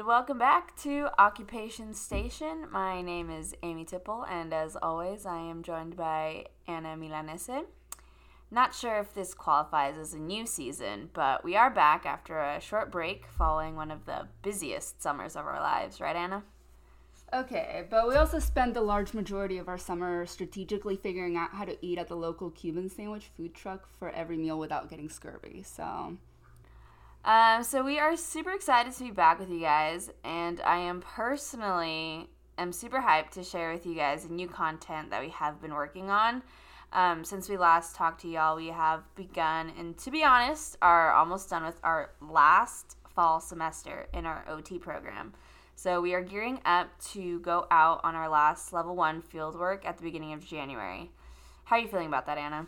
welcome back to Occupation Station. My name is Amy Tipple, and as always, I am joined by Anna Milanese. Not sure if this qualifies as a new season, but we are back after a short break following one of the busiest summers of our lives, right, Anna? Okay, but we also spent the large majority of our summer strategically figuring out how to eat at the local Cuban sandwich food truck for every meal without getting scurvy, so we are super excited to be back with you guys, and I am personally super hyped to share with you guys the new content that we have been working on. Since we last talked to y'all, we have begun, and to be honest, are almost done with our last fall semester in our OT program. So we are gearing up to go out on our last level 1 field work at the beginning of January. How are you feeling about that, Anna?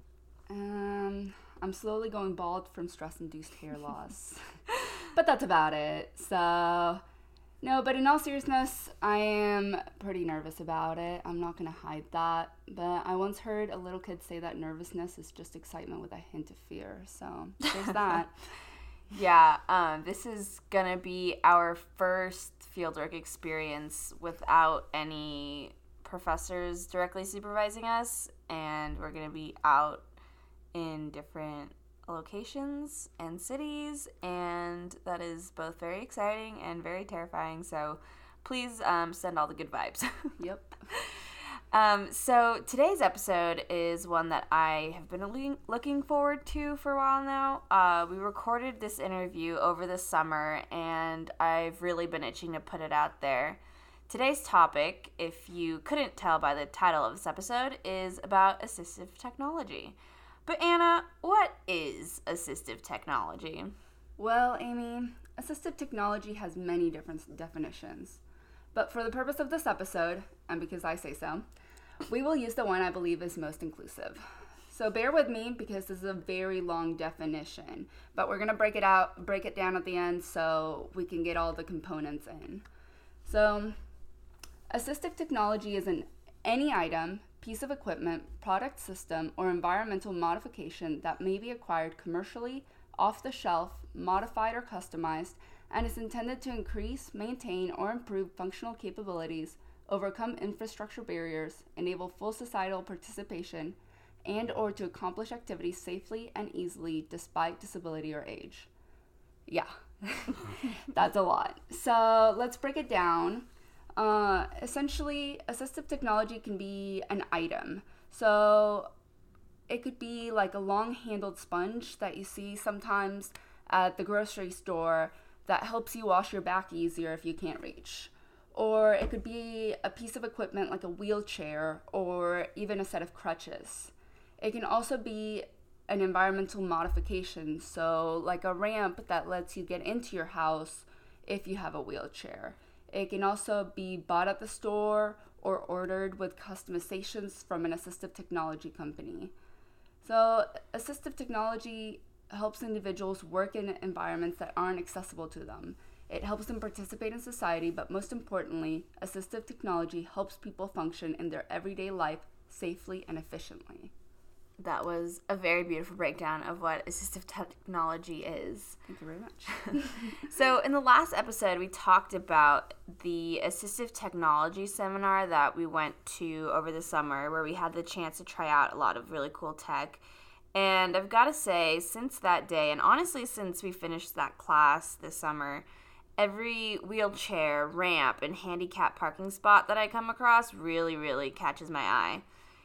I'm slowly going bald from stress-induced hair loss. But that's about it. So, no, but in all seriousness, I am pretty nervous about it. I'm not going to hide that. But I once heard a little kid say that nervousness is just excitement with a hint of fear. So, there's that. Yeah, this is going to be our first fieldwork experience without any professors directly supervising us, and we're going to be out in different locations and cities, and that is both very exciting and very terrifying, so please send all the good vibes. Yep. So today's episode is one that I have been looking forward to for a while now. We recorded this interview over the summer, and I've really been itching to put it out there. Today's topic, if you couldn't tell by the title of this episode, is about assistive technology. But Anna, what is assistive technology? Well, Amy, assistive technology has many different definitions. But for the purpose of this episode, and because I say so, we will use the one I believe is most inclusive. So bear with me because this is a very long definition, but we're going to break it down at the end so we can get all the components in. So, assistive technology is any item, piece of equipment, product system, or environmental modification that may be acquired commercially, off the shelf, modified or customized, and is intended to increase, maintain, or improve functional capabilities, overcome infrastructure barriers, enable full societal participation, and or to accomplish activities safely and easily despite disability or age. Yeah, that's a lot. So let's break it down. Essentially, assistive technology can be an item. So it could be like a long-handled sponge that you see sometimes at the grocery store that helps you wash your back easier if you can't reach. Or it could be a piece of equipment like a wheelchair or even a set of crutches. It can also be an environmental modification, so like a ramp that lets you get into your house if you have a wheelchair. It can also be bought at the store or ordered with customizations from an assistive technology company. So assistive technology helps individuals work in environments that aren't accessible to them. It helps them participate in society, but most importantly, assistive technology helps people function in their everyday life safely and efficiently. That was a very beautiful breakdown of what assistive technology is. Thank you very much. So in the last episode, we talked about the assistive technology seminar that we went to over the summer, where we had the chance to try out a lot of really cool tech. And I've got to say, since that day, and honestly since we finished that class this summer, every wheelchair, ramp, and handicap parking spot that I come across really, really catches my eye.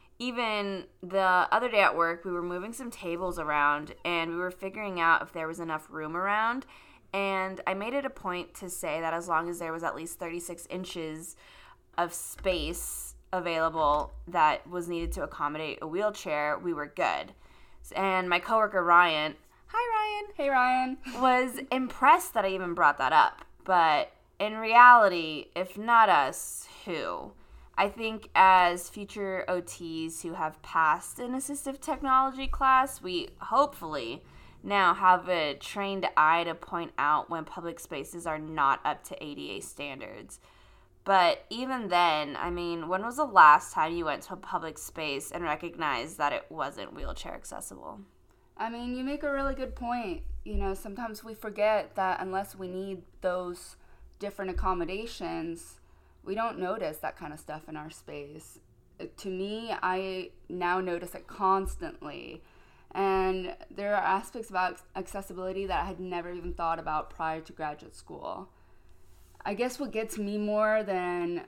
Even the other day at work, we were moving some tables around, and we were figuring out if there was enough room around, and I made it a point to say that as long as there was at least 36 inches of space available that was needed to accommodate a wheelchair, we were good. And my coworker Ryan, hi Ryan, Hey Ryan, was impressed that I even brought that up, but in reality, if not us, who? I think as future OTs who have passed an assistive technology class, we hopefully now have a trained eye to point out when public spaces are not up to ADA standards. But even then, I mean, when was the last time you went to a public space and recognized that it wasn't wheelchair accessible? I mean, you make a really good point. You know, sometimes we forget that unless we need those different accommodations, we don't notice that kind of stuff in our space. To me, I now notice it constantly. And there are aspects about accessibility that I had never even thought about prior to graduate school. I guess what gets me more than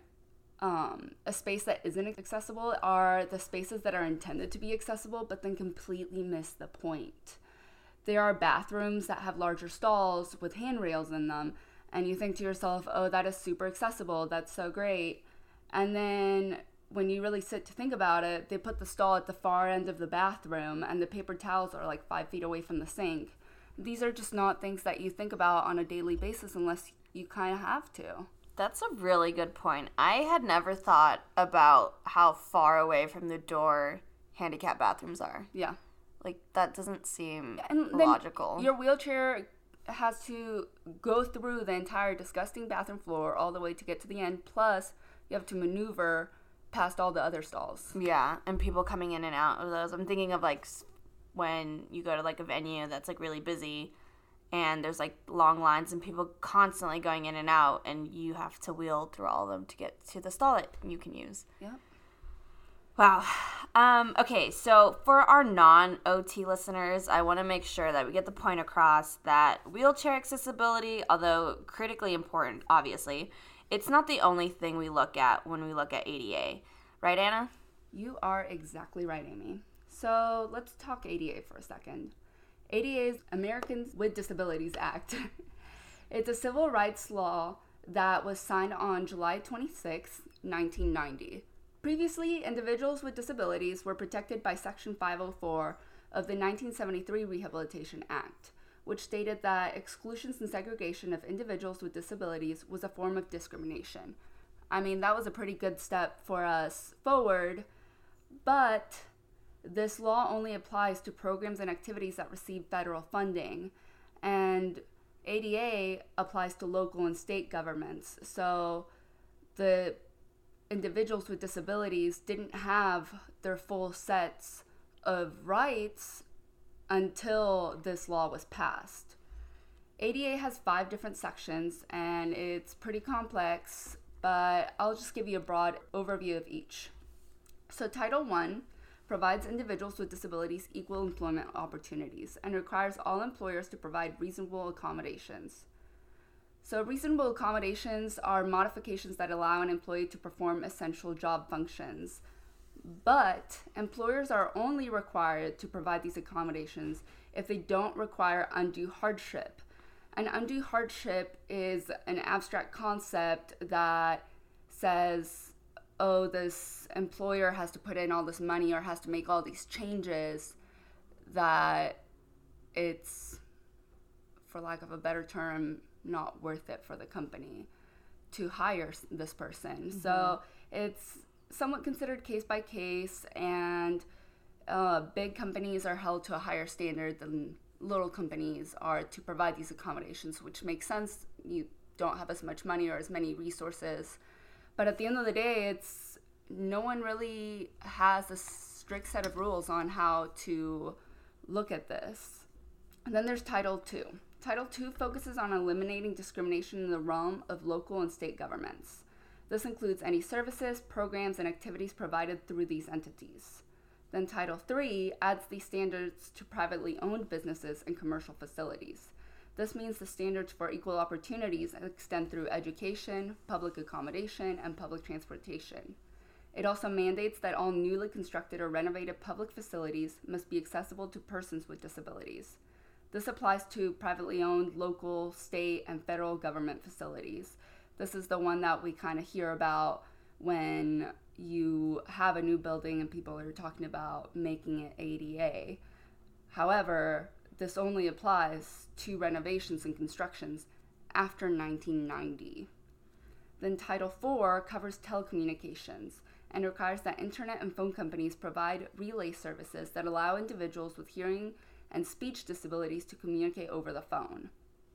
a space that isn't accessible are the spaces that are intended to be accessible but then completely miss the point. There are bathrooms that have larger stalls with handrails in them, and you think to yourself, oh, that is super accessible, that's so great. And then when you really sit to think about it, they put the stall at the far end of the bathroom and the paper towels are like 5 feet away from the sink. These are just not things that you think about on a daily basis unless you kind of have to. That's a really good point. I had never thought about how far away from the door handicapped bathrooms are. Yeah. Like, that doesn't seem and logical. Your wheelchair has to go through the entire disgusting bathroom floor all the way to get to the end, plus you have to maneuver past all the other stalls. Yeah, and people coming in and out of those. I'm thinking of, like, when you go to, like, a venue that's, like, really busy, and there's, like, long lines and people constantly going in and out, and you have to wheel through all of them to get to the stall that you can use. Yep. Wow. Okay, so for our non-OT listeners, I want to make sure that we get the point across that wheelchair accessibility, although critically important, obviously, it's not the only thing we look at when we look at ADA. Right, Anna? You are exactly right, Amy. So let's talk ADA for a second. ADA is Americans with Disabilities Act. It's a civil rights law that was signed on July 26, 1990. Previously, individuals with disabilities were protected by Section 504 of the 1973 Rehabilitation Act, which stated that exclusions and segregation of individuals with disabilities was a form of discrimination. I mean, that was a pretty good step for us forward, but this law only applies to programs and activities that receive federal funding, and ADA applies to local and state governments. So the individuals with disabilities didn't have their full sets of rights until this law was passed. ADA has 5 different sections, and it's pretty complex, but I'll just give you a broad overview of each. So Title I provides individuals with disabilities equal employment opportunities and requires all employers to provide reasonable accommodations. So reasonable accommodations are modifications that allow an employee to perform essential job functions. But employers are only required to provide these accommodations if they don't require undue hardship. An undue hardship is an abstract concept that says, oh, this employer has to put in all this money or has to make all these changes that it's, for lack of a better term, not worth it for the company to hire this person. Mm-hmm. So it's somewhat considered case by case, and big companies are held to a higher standard than little companies are to provide these accommodations, which makes sense. You don't have as much money or as many resources. But at the end of the day, no one really has a strict set of rules on how to look at this. And then there's Title II. Title II focuses on eliminating discrimination in the realm of local and state governments. This includes any services, programs, and activities provided through these entities. Then Title III adds these standards to privately owned businesses and commercial facilities. This means the standards for equal opportunities extend through education, public accommodation, and public transportation. It also mandates that all newly constructed or renovated public facilities must be accessible to persons with disabilities. This applies to privately owned local, state, and federal government facilities. This is the one that we kind of hear about when you have a new building and people are talking about making it ADA. However, this only applies to renovations and constructions after 1990. Then Title IV covers telecommunications and requires that internet and phone companies provide relay services that allow individuals with hearing and speech disabilities to communicate over the phone.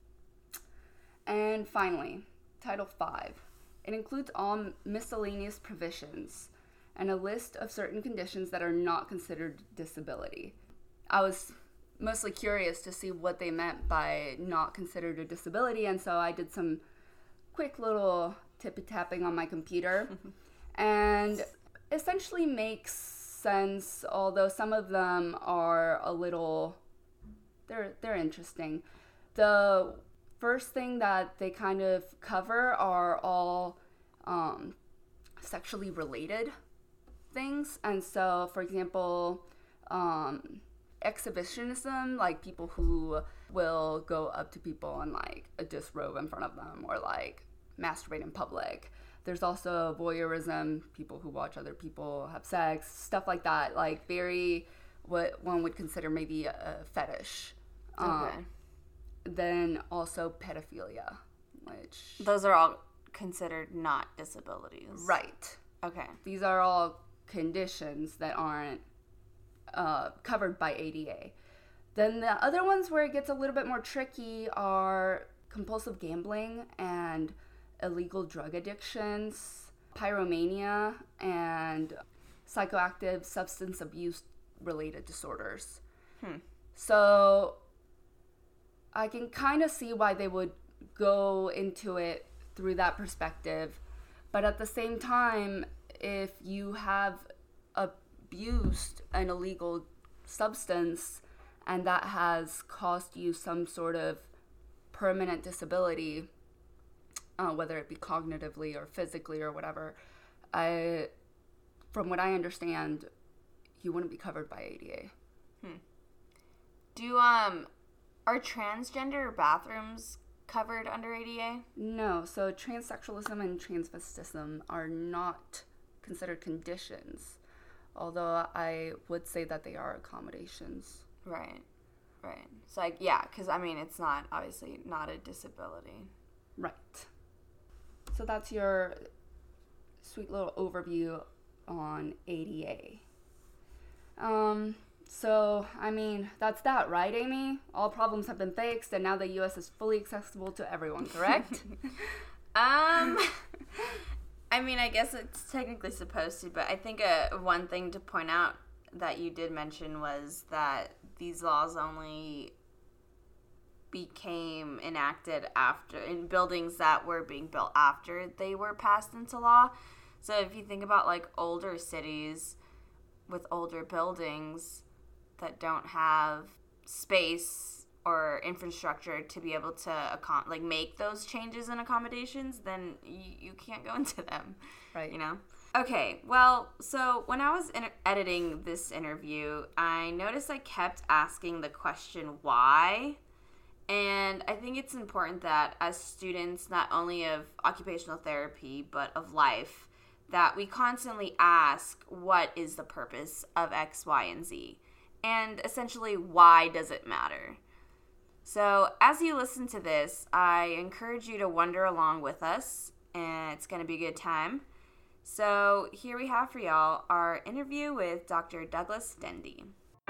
And finally, Title V. It includes all miscellaneous provisions and a list of certain conditions that are not considered disability. I was mostly curious to see what they meant by not considered a disability, and so I did some quick little tippy tapping on my computer and essentially makes sense, although some of them are a little, they're interesting. The first thing that they kind of cover are all sexually related things. And so, for example, exhibitionism, like people who will go up to people and like disrobe in front of them or like masturbate in public. There's also voyeurism, people who watch other people have sex, stuff like that, like very what one would consider maybe a fetish. Okay. Then also pedophilia, which... Those are all considered not disabilities. Right. Okay. These are all conditions that aren't covered by ADA. Then the other ones where it gets a little bit more tricky are compulsive gambling and illegal drug addictions, pyromania, and psychoactive substance abuse related disorders. So I can kind of see why they would go into it through that perspective. But at the same time, if you have abused an illegal substance and that has caused you some sort of permanent disability, whether it be cognitively or physically or whatever, from what I understand, you wouldn't be covered by ADA. Are transgender bathrooms covered under ADA? No, so transsexualism and transvestism are not considered conditions, although I would say that they are accommodations. Right. So, yeah, because, I mean, it's not, obviously, not a disability. Right. So that's your sweet little overview on ADA. So, I mean, that's that, right, Amy? All problems have been fixed, and now the U.S. is fully accessible to everyone, correct? I mean, I guess it's technically supposed to, but I think one thing to point out that you did mention was that these laws only became enacted after, in buildings that were being built after they were passed into law. So if you think about, like, older cities with older buildings that don't have space or infrastructure to be able to make those changes and accommodations, then you can't go into them, Right. You know? Okay, well, so when I was editing this interview, I noticed I kept asking the question why, and I think it's important that as students, not only of occupational therapy, but of life, that we constantly ask, what is the purpose of X, Y, and Z? And essentially, why does it matter? So as you listen to this, I encourage you to wander along with us, and it's going to be a good time. So here we have for y'all our interview with Dr. Douglas Dendy.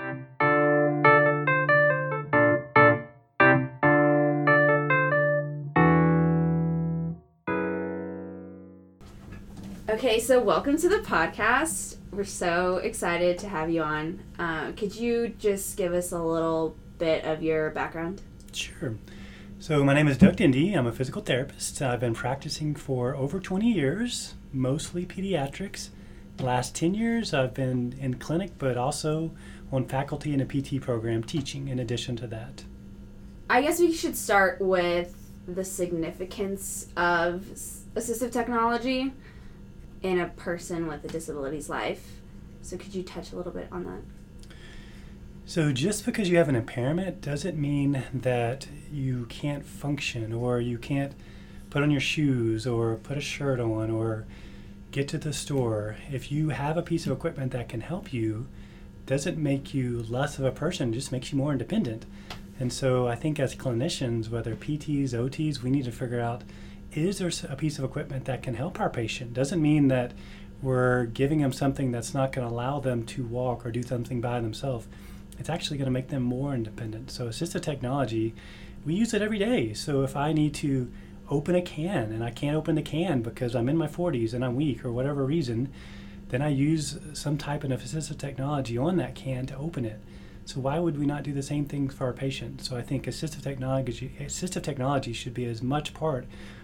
Okay, so welcome to the podcast. We're so excited to have you on. Could you just give us a little bit of your background? Sure. So my name is Doug Dendy. I'm a physical therapist. I've been practicing for over 20 years, mostly pediatrics. The last 10 years I've been in clinic, but also on faculty in a PT program teaching in addition to that. I guess we should start with the significance of assistive technology in a person with a disability's life. So could you touch a little bit on that? So just because you have an impairment doesn't mean that you can't function or you can't put on your shoes or put a shirt on or get to the store. If you have a piece of equipment that can help you, doesn't make you less of a person, just makes you more independent. And so I think as clinicians, whether PTs, OTs, we need to figure out, is there a piece of equipment that can help our patient? Doesn't mean that we're giving them something that's not going to allow them to walk or do something by themselves. It's actually going to make them more independent. So assistive technology, we use it every day. So if I need to open a can and I can't open the can because I'm in my 40s and I'm weak or whatever reason, then I use some type of assistive technology on that can to open it. So why would we not do the same thing for our patient? So I think assistive technology should be as much part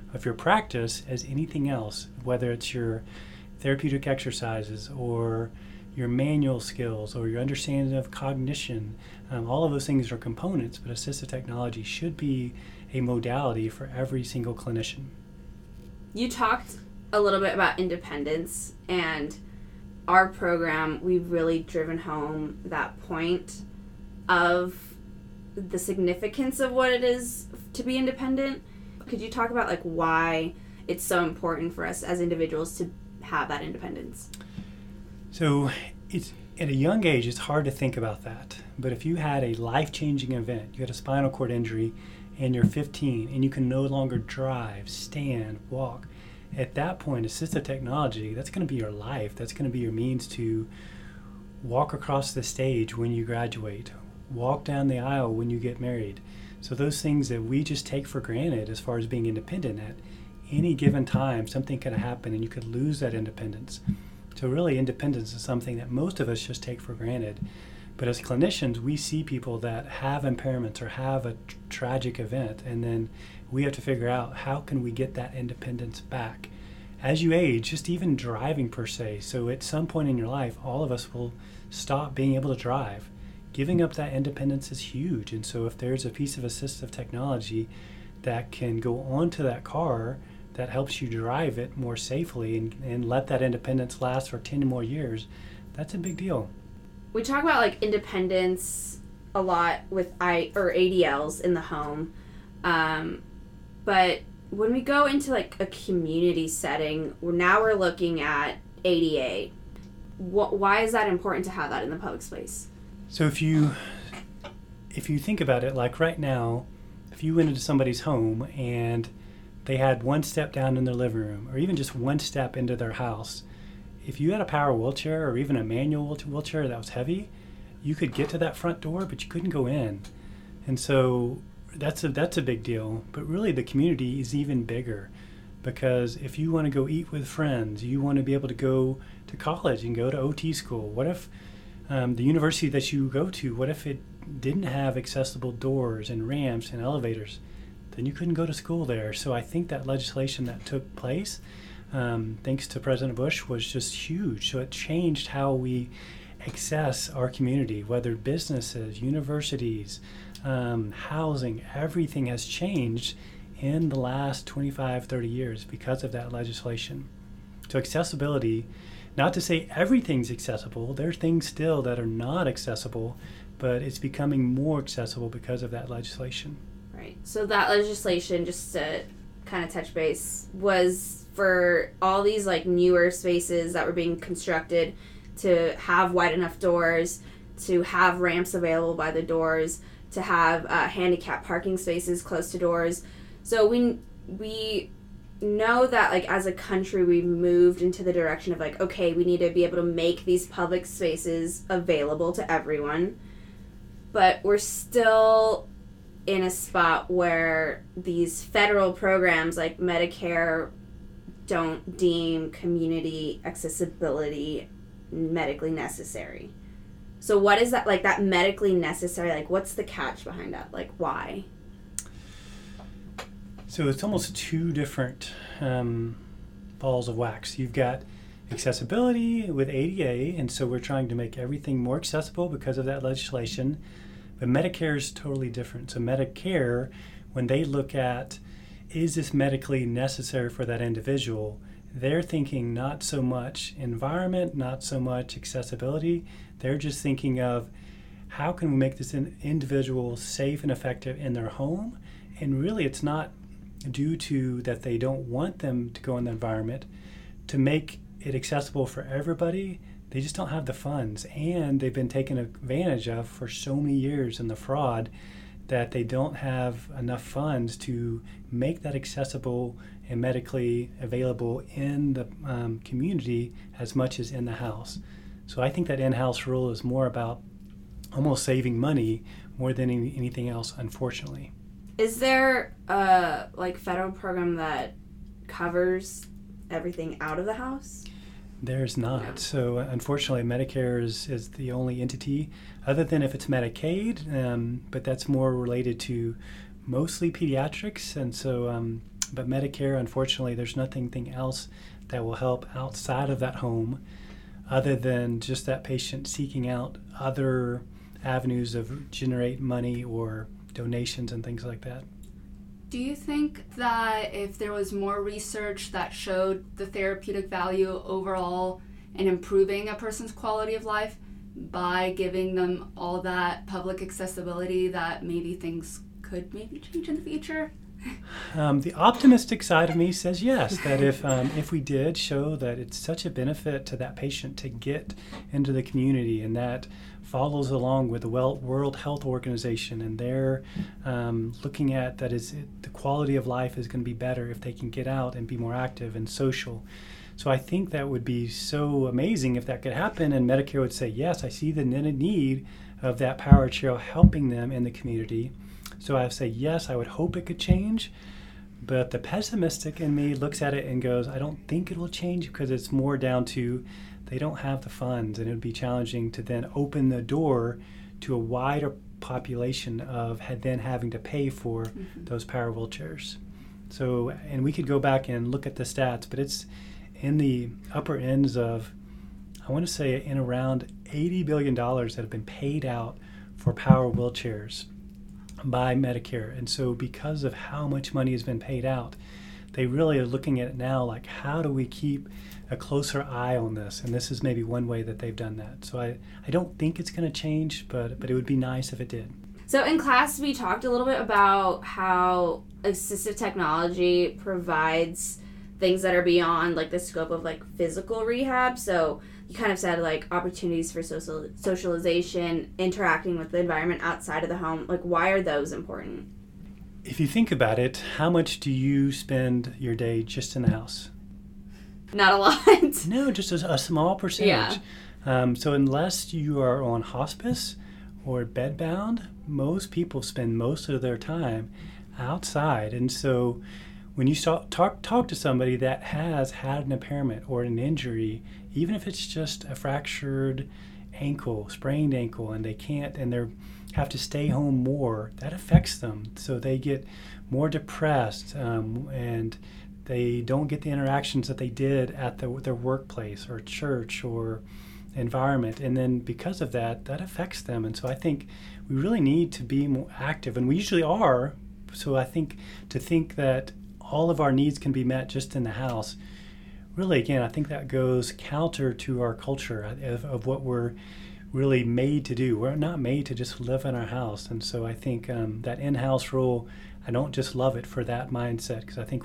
of your practice as anything else, whether it's your therapeutic exercises or your manual skills or your understanding of cognition. All of those things are components, but assistive technology should be a modality for every single clinician. You talked a little bit about independence, and our program, we've really driven home that point of the significance of what it is to be independent. Could you talk about like why it's so important for us as individuals to have that independence? So it's at a young age, it's hard to think about that. But if you had a life-changing event, you had a spinal cord injury and you're 15 and you can no longer drive, stand, walk, at that point, assistive technology, that's going to be your life. That's going to be your means to walk across the stage when you graduate, walk down the aisle when you get married. So those things that we just take for granted as far as being independent, at any given time, something could happen and you could lose that independence. So really, independence is something that most of us just take for granted. But as clinicians, we see people that have impairments or have a tragic event, and then we have to figure out how can we get that independence back. As you age, just even driving per se, so at some point in your life, all of us will stop being able to drive. Giving up that independence is huge, and so if there's a piece of assistive technology that can go onto that car that helps you drive it more safely and let that independence last for 10 more years, that's a big deal. We talk about like independence a lot with ADLs in the home, but when we go into like a community setting, we're looking at ADA. Why is that important to have that in the public space? So if you think about it, like right now, if you went into somebody's home and they had one step down in their living room or even just one step into their house, if you had a power wheelchair or even a manual wheelchair that was heavy, you could get to that front door, but you couldn't go in. And so that's a big deal. But really the community is even bigger, because if you want to go eat with friends, you want to be able to go to college and go to OT school. What if the university that you go to, what if it didn't have accessible doors and ramps and elevators? Then you couldn't go to school there. So I think that legislation that took place, thanks to President Bush, was just huge. So it changed how we access our community, whether businesses, universities, housing, everything has changed in the last 25, 30 years because of that legislation. So accessibility, not to say everything's accessible, there's things still that are not accessible, but it's becoming more accessible because of that legislation. Right. So that legislation, just to kind of touch base, was for all these like newer spaces that were being constructed to have wide enough doors, to have ramps available by the doors, to have handicap parking spaces close to doors. So we know that like as a country we've moved into the direction of like, okay, we need to be able to make these public spaces available to everyone, but we're still in a spot where these federal programs like Medicare don't deem community accessibility medically necessary. So what is that, like that medically necessary, like what's the catch behind that? Like why? So it's almost two different balls of wax. You've got accessibility with ADA, and so we're trying to make everything more accessible because of that legislation. But Medicare is totally different. So Medicare, when they look at, is this medically necessary for that individual, they're thinking not so much environment, not so much accessibility. They're just thinking of how can we make this individual safe and effective in their home. And really it's not due to that they don't want them to go in the environment. To make it accessible for everybody, they just don't have the funds, and they've been taken advantage of for so many years in the fraud that they don't have enough funds to make that accessible and medically available in the community as much as in the house. So I think that in-house rule is more about almost saving money more than anything else, unfortunately. Is there a like federal program that covers everything out of the house? There's not. No. So unfortunately, Medicare is the only entity, other than if it's Medicaid, but that's more related to mostly pediatrics. And so But Medicare, unfortunately, there's nothing else that will help outside of that home other than just that patient seeking out other avenues of generate money or donations and things like that. Do you think that if there was more research that showed the therapeutic value overall in improving a person's quality of life by giving them all that public accessibility, that maybe things could maybe change in the future? The optimistic side of me says yes, that if we did show that it's such a benefit to that patient to get into the community, and that follows along with the World Health Organization, and they're looking at that the quality of life is going to be better if they can get out and be more active and social. So I think that would be so amazing if that could happen, and Medicare would say, yes, I see the need of that power chair helping them in the community. So I say, yes, I would hope it could change. But the pessimistic in me looks at it and goes, I don't think it will change, because it's more down to they don't have the funds, and it would be challenging to then open the door to a wider population of then having to pay for those power wheelchairs. So, and we could go back and look at the stats, but it's in the upper ends of, I want to say, in around $80 billion that have been paid out for power wheelchairs by Medicare. And so because of how much money has been paid out, they really are looking at it now like, how do we keep a closer eye on this? And this is maybe one way that they've done that. So I don't think it's going to change, but it would be nice if it did. So in class, we talked a little bit about how assistive technology provides things that are beyond like the scope of like physical rehab. So you kind of said like opportunities for socialization, interacting with the environment outside of the home. Like, why are those important? If you think about it, how much do you spend your day just in the house? Not a lot. No, just a small percentage. Yeah. So unless you are on hospice or bedbound, most people spend most of their time outside. And so when you talk to somebody that has had an impairment or an injury, even if it's just a fractured ankle, sprained ankle, and they can't, and they have to stay home more, that affects them. So they get more depressed, and they don't get the interactions that they did at their workplace or church or environment. And then because of that, that affects them. And so I think we really need to be more active, and we usually are. So I think to think that all of our needs can be met just in the house, really, again, I think that goes counter to our culture of what we're really made to do. We're not made to just live in our house. And so I think that in-house rule, I don't just love it for that mindset, because I think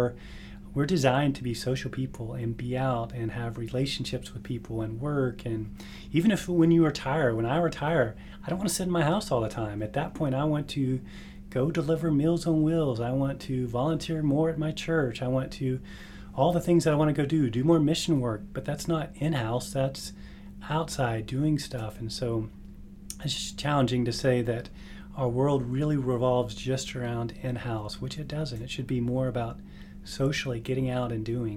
we're designed to be social people and be out and have relationships with people and work. And even if when I retire, I don't want to sit in my house all the time. At that point, I want to go deliver Meals on Wheels. I want to volunteer more at my church. I want to, all the things that I want to go do more mission work. But that's not in-house, that's outside doing stuff. And so it's just challenging to say that our world really revolves just around in-house, which it doesn't. It should be more about socially getting out and doing.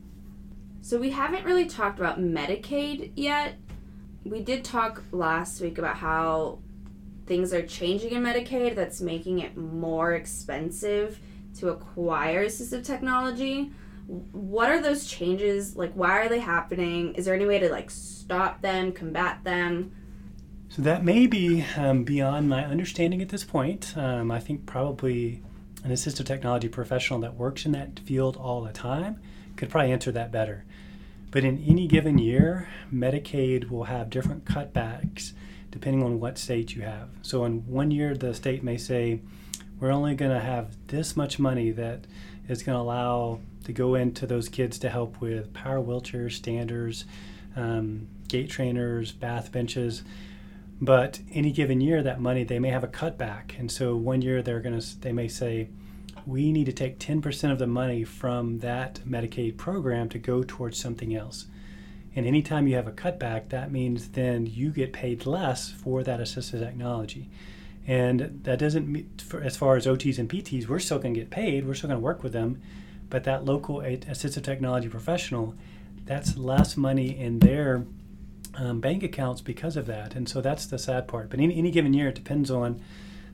So we haven't really talked about Medicaid yet. We did talk last week about how things are changing in Medicaid that's making it more expensive to acquire assistive technology. What are those changes? Like, why are they happening? Is there any way to like stop them, combat them? So that may be beyond my understanding at this point. I think probably an assistive technology professional that works in that field all the time could probably answer that better. But in any given year, Medicaid will have different cutbacks depending on what state you have. So in one year, the state may say, we're only going to have this much money that is going to allow to go into those kids to help with power wheelchairs, standers, gait trainers, bath benches. But any given year, that money, they may have a cutback. And so one year they may say, we need to take 10% of the money from that Medicaid program to go towards something else. And anytime you have a cutback, that means then you get paid less for that assistive technology. And that doesn't mean, as far as OTs and PTs, we're still going to get paid. We're still going to work with them. But that local assistive technology professional, that's less money in their bank accounts because of that. And so that's the sad part. But in any given year, it depends on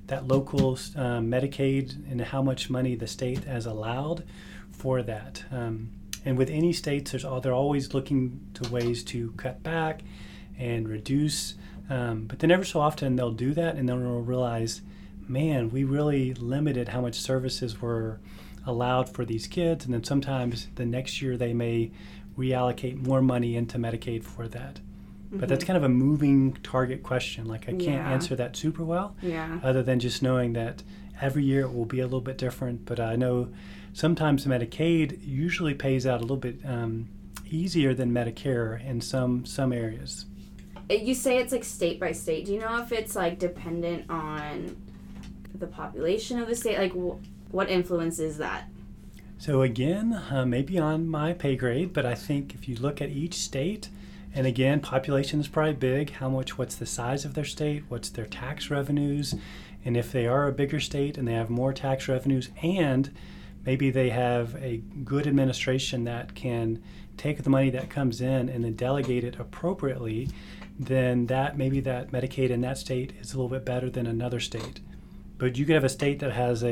that local Medicaid and how much money the state has allowed for that. And with any states, they're always looking to ways to cut back and reduce. But then ever so often they'll do that, and then they'll realize, man, we really limited how much services were allowed for these kids. And then sometimes the next year they may reallocate more money into Medicaid for that. But that's kind of a moving target question. Like, I can't answer that super well, other than just knowing that every year it will be a little bit different. But I know sometimes Medicaid usually pays out a little bit easier than Medicare in some areas. You say it's like state by state. Do you know if it's like dependent on the population of the state? Like, what influences that? So again, maybe on my pay grade, but I think if you look at each state, and again, population is probably big. What's the size of their state? What's their tax revenues? And if they are a bigger state and they have more tax revenues, and maybe they have a good administration that can take the money that comes in and then delegate it appropriately, then maybe that Medicaid in that state is a little bit better than another state. But you could have a state that has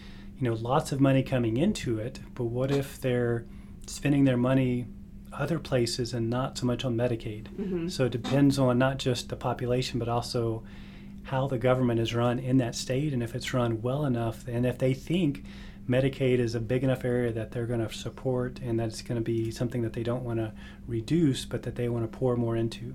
lots of money coming into it, but what if they're spending their money other places and not so much on Medicaid? So it depends on not just the population, but also how the government is run in that state, and if it's run well enough, and if they think Medicaid is a big enough area that they're going to support, and that it's going to be something that they don't want to reduce, but that they want to pour more into.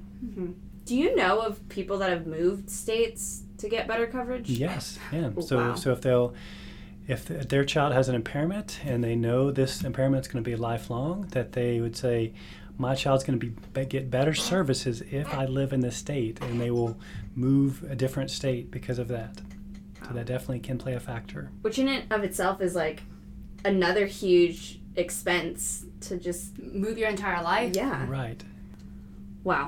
Do you know of people that have moved states to get better coverage? Yes, yeah. Wow. So if their child has an impairment and they know this impairment is going to be lifelong, that they would say, my child's going to get better services if I live in this state, and they will move a different state because of that. So that definitely can play a factor. Which in and of itself is like another huge expense to just move your entire life. Yeah. Right. Wow.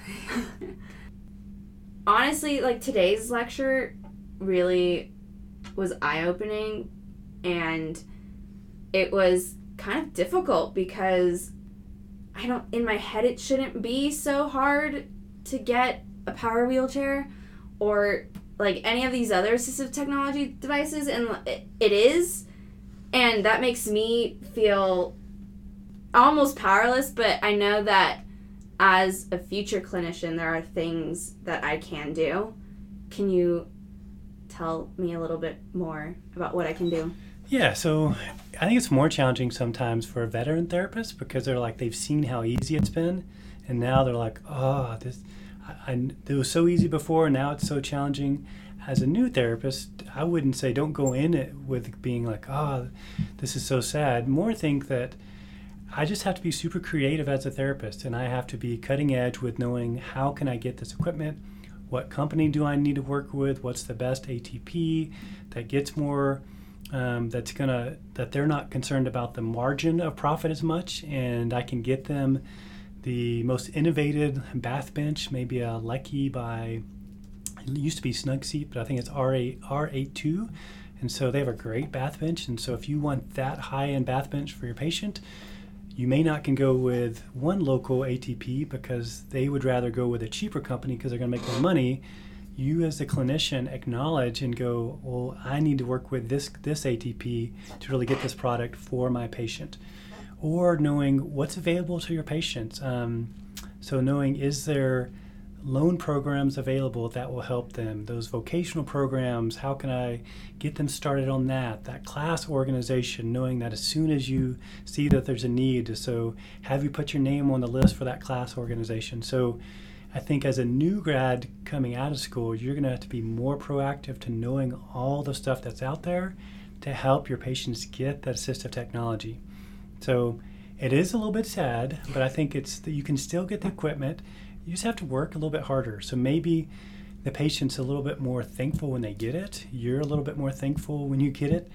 Honestly, like, today's lecture really was eye-opening, and it was kind of difficult because in my head it shouldn't be so hard to get a power wheelchair or like any of these other assistive technology devices, and it is, and that makes me feel almost powerless. But I know that as a future clinician, there are things that I can do. Can you tell me a little bit more about what I can do? Yeah, so I think it's more challenging sometimes for a veteran therapist, because they've seen how easy it's been, and now they're like, oh, it was so easy before, and now it's so challenging. As a new therapist, I wouldn't say don't go in it with being like, oh, this is so sad. More think that I just have to be super creative as a therapist, and I have to be cutting edge with knowing how can I get this equipment, what company do I need to work with, what's the best ATP that gets more, that they're not concerned about the margin of profit as much, and I can get them the most innovative bath bench, maybe a Lecky by, it used to be Snugseat, but I think it's R82. And so they have a great bath bench. And so if you want that high-end bath bench for your patient, you may not can go with one local ATP because they would rather go with a cheaper company because they're going to make more money. You as a clinician acknowledge and go, well, I need to work with this ATP to really get this product for my patient. Or knowing what's available to your patients. So knowing, is there loan programs available that will help them? Those vocational programs, how can I get them started on that? That class organization, knowing that as soon as you see that there's a need, so have you put your name on the list for that class organization? So I think as a new grad coming out of school, you're going to have to be more proactive to knowing all the stuff that's out there to help your patients get that assistive technology. So it is a little bit sad, but I think it's that you can still get the equipment. You just have to work a little bit harder. So maybe the patient's a little bit more thankful when they get it. You're a little bit more thankful when you get it.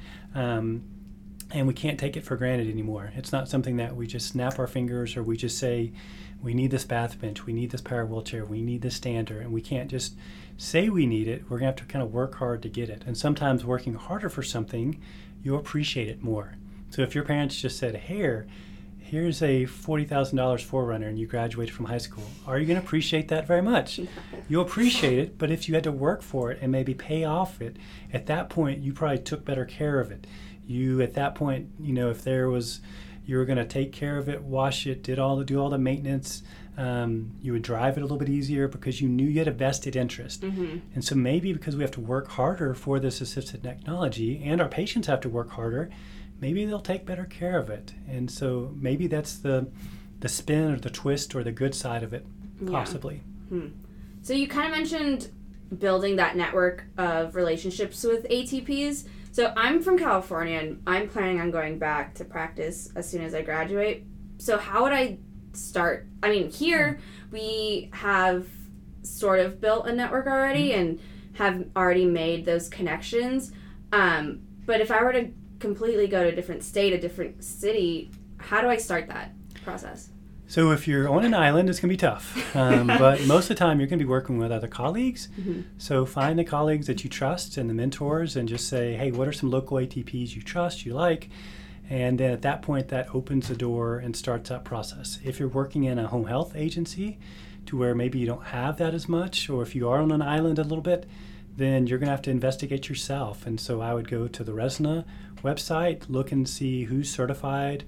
And we can't take it for granted anymore. It's not something that we just snap our fingers or we just say, we need this bath bench, we need this power wheelchair, we need this stander, and we can't just say we need it. We're going to have to kind of work hard to get it. And sometimes working harder for something, you'll appreciate it more. So if your parents just said, here's a $40,000 Forerunner and you graduated from high school. Are you going to appreciate that very much? You'll appreciate it, but if you had to work for it and maybe pay off it, at that point you probably took better care of it. You, at that point, you know, if there was, you were going to take care of it, wash it, do all the maintenance. You would drive it a little bit easier because you knew you had a vested interest. And so maybe because we have to work harder for this assistive technology and our patients have to work harder, maybe they'll take better care of it. And so maybe that's the spin or the twist or the good side of it, possibly. So you kind of mentioned building that network of relationships with ATPs. So I'm from California and I'm planning on going back to practice as soon as I graduate. So how would I start? I mean, here we have sort of built a network already and have already made those connections. But if I were to completely go to a different state, a different city, how do I start that process? So if you're on an island, it's going to be tough. But most of the time, you're going to be working with other colleagues. So find the colleagues that you trust and the mentors and just say, hey, what are some local ATPs you trust, you like? And then at that point, that opens the door and starts that process. If you're working in a home health agency to where maybe you don't have that as much, or if you are on an island a little bit, then you're going to have to investigate yourself. And so I would go to the RESNA website, look and see who's certified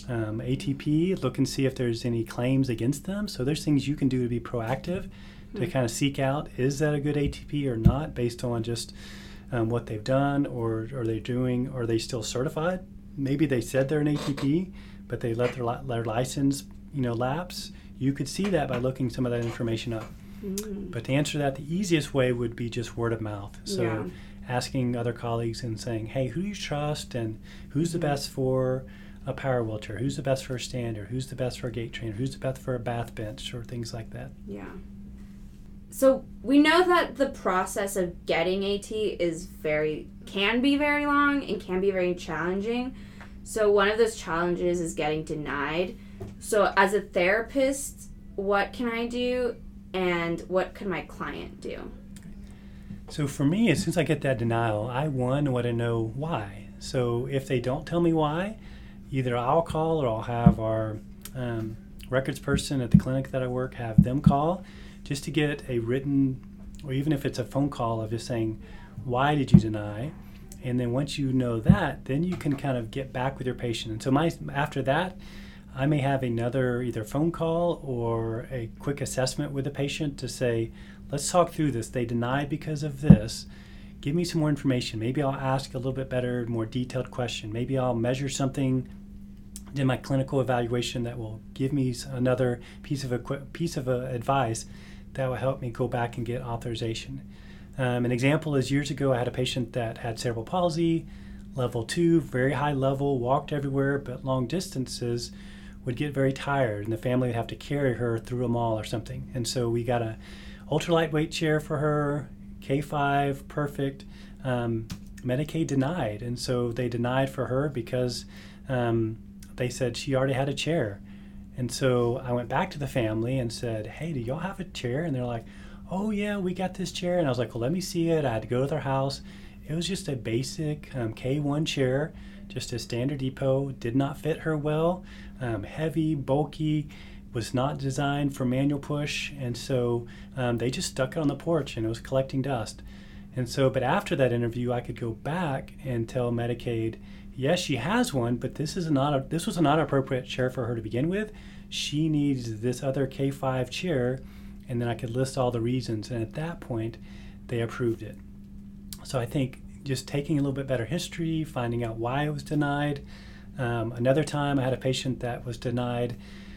ATP, look and see if there's any claims against them. So there's things you can do to be proactive, to kind of seek out, is that a good ATP or not, based on just what they've done, or are they doing, are they still certified? Maybe they said they're an ATP, but they let their license, lapse. You could see that by looking some of that information up. But to answer that, the easiest way would be just word of mouth. So asking other colleagues and saying, hey, who do you trust and who's the best for a power wheelchair? Who's the best for a stander? Who's the best for a gait trainer? Who's the best for a bath bench or things like that? Yeah. So we know that the process of getting AT can be very long and can be very challenging. So one of those challenges is getting denied. So as a therapist, what can I do and what can my client do? So for me, as soon as I get that denial, I want to know why. So if they don't tell me why, either I'll call or I'll have our records person at the clinic that I work, have them call just to get a written, or even if it's a phone call of just saying, why did you deny? And then once you know that, then you can kind of get back with your patient. And so after that, I may have another either phone call or a quick assessment with the patient to say, let's talk through this. They denied because of this. Give me some more information. Maybe I'll ask a little bit better, more detailed question. Maybe I'll measure something in my clinical evaluation that will give me another piece of advice that will help me go back and get authorization. An example is years ago, I had a patient that had cerebral palsy, level 2, very high level, walked everywhere, but long distances, would get very tired, and the family would have to carry her through a mall or something. And so we got a ultra lightweight chair for her, K5, perfect. Medicaid denied, and so they denied for her because they said she already had a chair. And so I went back to the family and said, hey, do y'all have a chair? And they're like, oh yeah, we got this chair. And I was like, well, let me see it. I had to go to their house. It was just a basic K1 chair, just a standard depot, did not fit her well, heavy, bulky, was not designed for manual push. And so they just stuck it on the porch and it was collecting dust. And so, but after that interview, I could go back and tell Medicaid, yes, she has one, but this was not an appropriate chair for her to begin with. She needs this other K5 chair, and then I could list all the reasons. And at that point, they approved it. So I think just taking a little bit better history, finding out why it was denied. Another time I had a patient that was denied,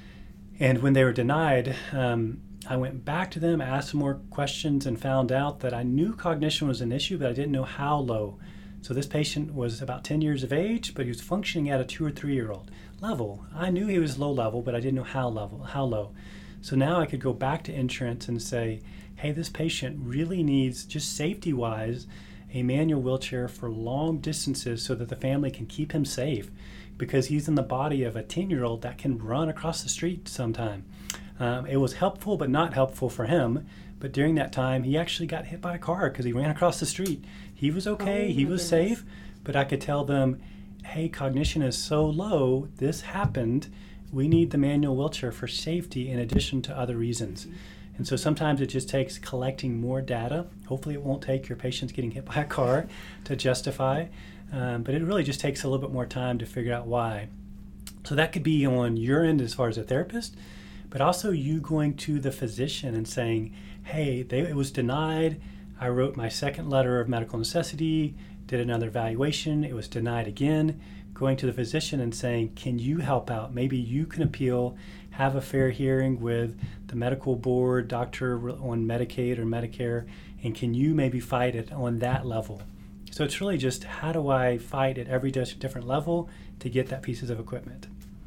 and when they were denied, I went back to them, asked some more questions, and found out that I knew cognition was an issue, but I didn't know how low. So this patient was about 10 years of age, but he was functioning at a 2 or 3 year old level. I knew he was low level, but I didn't know how low. So now I could go back to insurance and say, hey, this patient really needs, just safety-wise, a manual wheelchair for long distances so that the family can keep him safe, because he's in the body of a 10-year-old that can run across the street sometime. It was helpful, but not helpful for him. But during that time, he actually got hit by a car because he ran across the street. He was okay, he was safe, but I could tell them, hey, cognition is so low, this happened. we need the manual wheelchair for safety in addition to other reasons. And so sometimes it just takes collecting more data. Hopefully it won't take your patients getting hit by a car to justify, but it really just takes a little bit more time to figure out why. So that could be on your end as far as a therapist, but also you going to the physician and saying, hey, it was denied. I wrote my second letter of medical necessity, did another evaluation, it was denied again. Going to the physician and saying, can you help out? Maybe you can appeal, have a fair hearing with the medical board, doctor on Medicaid or Medicare, and can you maybe fight it on that level? So it's really just, how do I fight at every different level to get that pieces of equipment?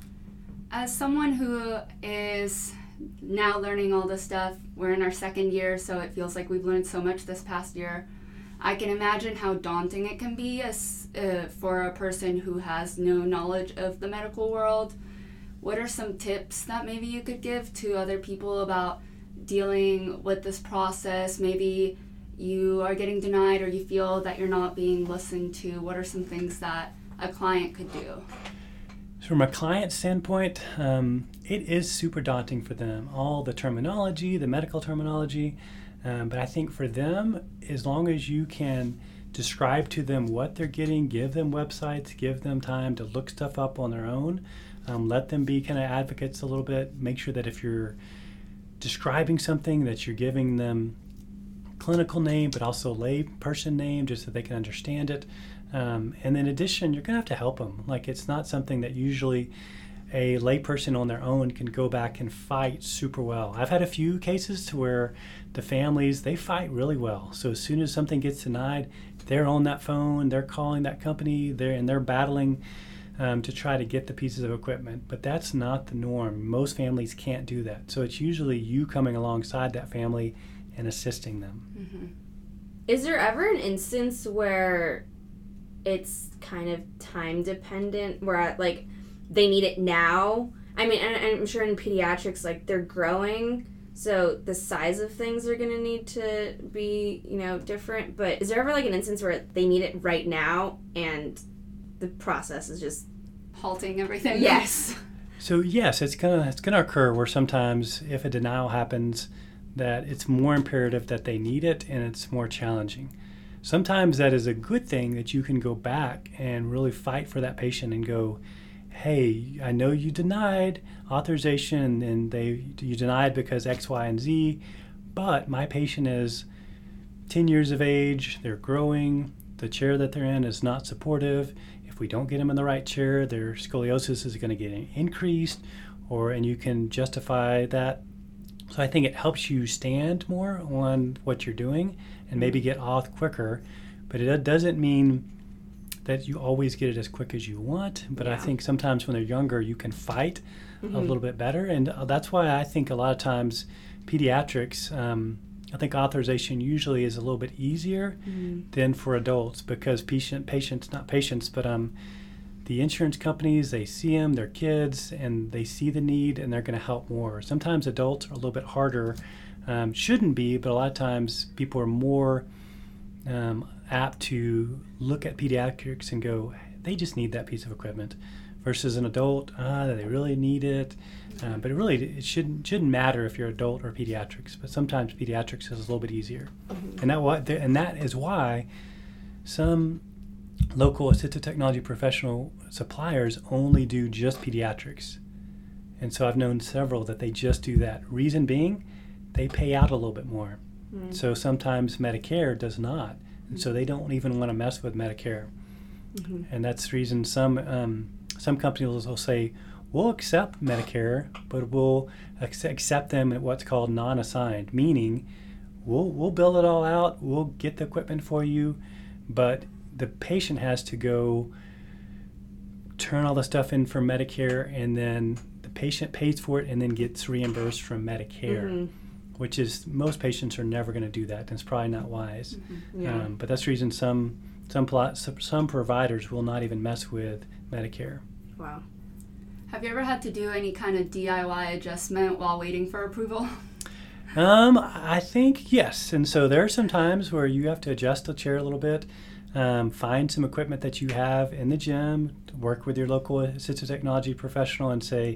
As someone who is now learning all this stuff, we're in our second year, so it feels like we've learned so much this past year. I can imagine how daunting it can be for a person who has no knowledge of the medical world. What are some tips that maybe you could give to other people about dealing with this process? Maybe you are getting denied or you feel that you're not being listened to. What are some things that a client could do? From a client standpoint, it is super daunting for them, all the terminology, the medical terminology. But I think for them, as long as you can describe to them what they're getting, give them websites, give them time to look stuff up on their own, let them be kind of advocates a little bit, make sure that if you're describing something that you're giving them clinical name, but also lay person name, just so they can understand it. And in addition, you're going to have to help them. Like, it's not something that usually a layperson on their own can go back and fight super well. I've had a few cases to where the families, they fight really well. So as soon as something gets denied, they're on that phone, they're calling that company, they're battling to try to get the pieces of equipment. But that's not the norm. Most families can't do that. So it's usually you coming alongside that family and assisting them. Mm-hmm. Is there ever an instance where it's kind of time dependent, where like they need it now? I mean, and I'm sure in pediatrics, like, they're growing, so the size of things are going to need to be, different. But is there ever like an instance where they need it right now and the process is just halting everything? Yes. So yes, it's gonna occur where sometimes if a denial happens, that it's more imperative that they need it and it's more challenging. Sometimes that is a good thing, that you can go back and really fight for that patient and go, hey, I know you denied authorization and you denied because X, Y, and Z, but my patient is 10 years of age, they're growing, the chair that they're in is not supportive. If we don't get them in the right chair, their scoliosis is going to get increased, and you can justify that. So I think it helps you stand more on what you're doing and maybe get off quicker, but it doesn't mean that you always get it as quick as you want. But I think sometimes when they're younger, you can fight a little bit better. And that's why I think a lot of times pediatrics, I think authorization usually is a little bit easier than for adults, because the insurance companies, they see them, they're kids, and they see the need, and they're going to help more. Sometimes adults are a little bit harder, shouldn't be, but a lot of times people are more apt to look at pediatrics and go, they just need that piece of equipment, versus an adult, they really need it. But it shouldn't matter if you're adult or pediatrics, but sometimes pediatrics is a little bit easier. And that is why some local assistive technology professional suppliers only do just pediatrics. And so I've known several that they just do that. Reason being, they pay out a little bit more. So sometimes Medicare does not. And so they don't even want to mess with Medicare. And that's the reason some companies will say, we'll accept Medicare, but we'll accept them at what's called non-assigned, meaning we'll bill it all out, we'll get the equipment for you, but the patient has to go turn all the stuff in for Medicare, and then the patient pays for it and then gets reimbursed from Medicare, which is, most patients are never going to do that, and it's probably not wise. But that's the reason some providers will not even mess with Medicare. Wow. Have you ever had to do any kind of DIY adjustment while waiting for approval? I think yes. And so there are some times where you have to adjust the chair a little bit, find some equipment that you have in the gym, work with your local assistive technology professional and say,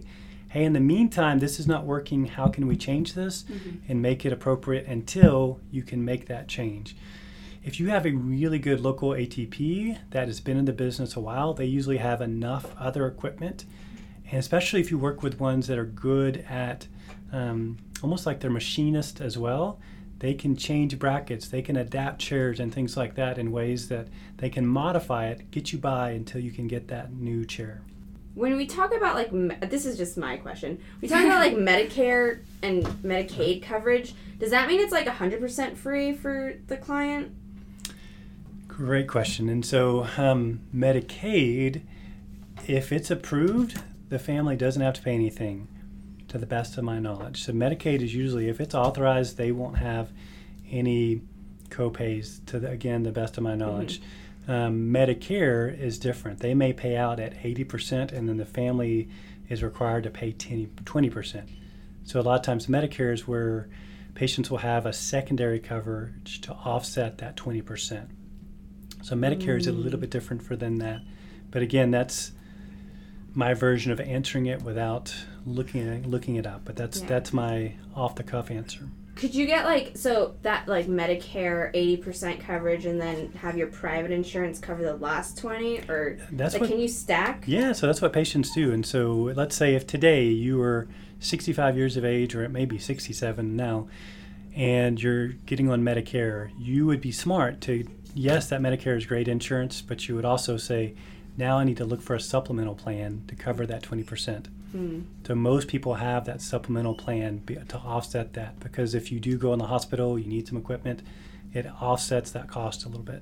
hey, in the meantime, this is not working. How can we change this and make it appropriate until you can make that change? If you have a really good local ATP that has been in the business a while, they usually have enough other equipment. And especially if you work with ones that are good at almost like they're machinist as well, they can change brackets, they can adapt chairs and things like that in ways that they can modify it, get you by until you can get that new chair. When we talk about this is just my question. We talk about Medicare and Medicaid coverage. Does that mean it's 100% free for the client? Great question. And so Medicaid, if it's approved, the family doesn't have to pay anything, to the best of my knowledge. So Medicaid is usually, if it's authorized, they won't have any co-pays, to the best of my knowledge. Medicare is different. They may pay out at 80%, and then the family is required to pay 20%. So a lot of times Medicare is where patients will have a secondary coverage to offset that 20%. So Medicare is a little bit different than that. But again, that's my version of answering it without looking it up. But that's my off-the-cuff answer. Could you get Medicare 80% coverage and then have your private insurance cover the last 20, or can you stack? Yeah, so that's what patients do. And so let's say if today you were 65 years of age, or it may be 67 now, and you're getting on Medicare, you would be smart to, yes, that Medicare is great insurance, but you would also say, now I need to look for a supplemental plan to cover that 20%. So most people have that supplemental plan to offset that, because if you do go in the hospital, you need some equipment, it offsets that cost a little bit.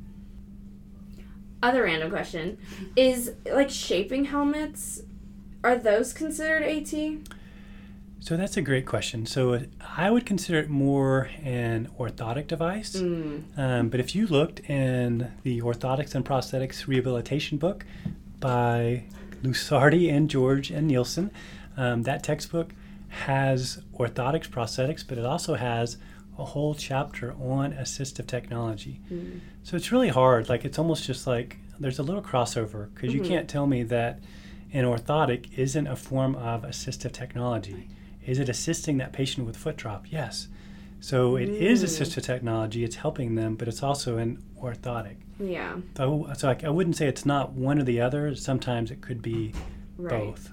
Other random question is, shaping helmets, are those considered AT? So that's a great question. So I would consider it more an orthotic device. But if you looked in the Orthotics and Prosthetics Rehabilitation book by Lusardi and George and Nielsen, that textbook has orthotics, prosthetics, but it also has a whole chapter on assistive technology. So it's really hard. It's almost just there's a little crossover, because you can't tell me that an orthotic isn't a form of assistive technology. Is it assisting that patient with foot drop? Yes. So it is assistive technology. It's helping them, but it's also an orthotic. Yeah. So I wouldn't say it's not one or the other. Sometimes it could be both.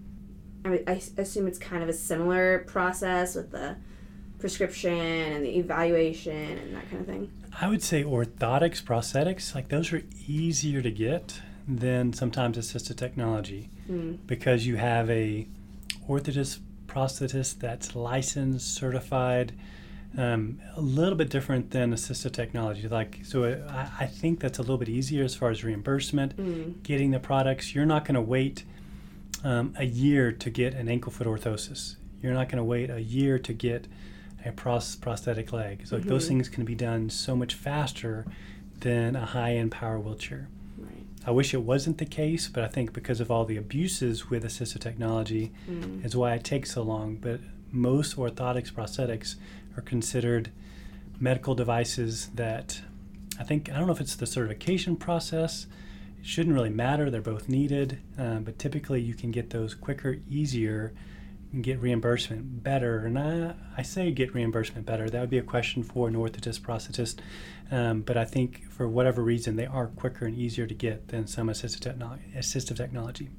I assume it's kind of a similar process with the prescription and the evaluation and that kind of thing. I would say orthotics, prosthetics, those are easier to get than sometimes assistive technology, because you have a orthotist, prosthetist that's licensed, certified, a little bit different than assistive technology. I think that's a little bit easier as far as reimbursement, getting the products. You're not going to wait a year to get an ankle foot orthosis. You're not going to wait a year to get a prosthetic leg. So those things can be done so much faster than a high-end power wheelchair. Right. I wish it wasn't the case, but I think because of all the abuses with assistive technology is why it takes so long. But most orthotics, prosthetics are considered medical devices that I don't know if it's the certification process. It shouldn't really matter. They're both needed. But typically you can get those quicker, easier, and get reimbursement better. And I say get reimbursement better. That would be a question for an orthotist, prosthetist. But I think for whatever reason, they are quicker and easier to get than some assistive technology.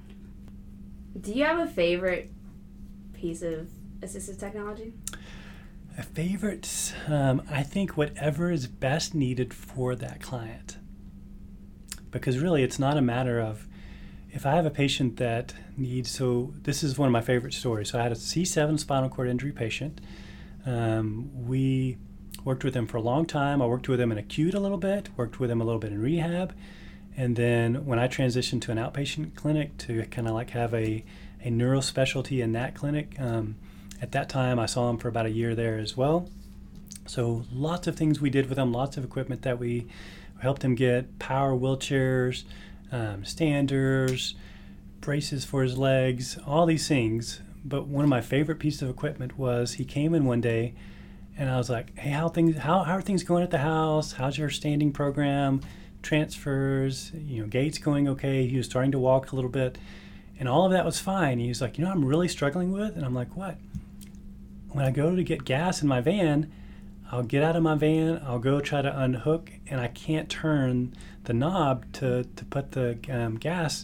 Do you have a favorite piece of assistive technology? A favorite? I think whatever is best needed for that client. Because really, it's not a matter of, if I have a patient that needs, so this is one of my favorite stories. So I had a C7 spinal cord injury patient. We worked with them for a long time. I worked with them in acute a little bit, worked with them a little bit in rehab. And then when I transitioned to an outpatient clinic to kind of have a neuro specialty in that clinic, at that time I saw him for about a year there as well. So lots of things we did with him, lots of equipment that we helped him get, power wheelchairs, standers, braces for his legs, all these things. But one of my favorite pieces of equipment was he came in one day and I was like, hey, how are things going at the house? How's your standing program? Transfers, gait's going okay. He was starting to walk a little bit. And all of that was fine. He's like, I'm really struggling with? And I'm like, what? When I go to get gas in my van, I'll get out of my van, I'll go try to unhook, and I can't turn the knob to put the gas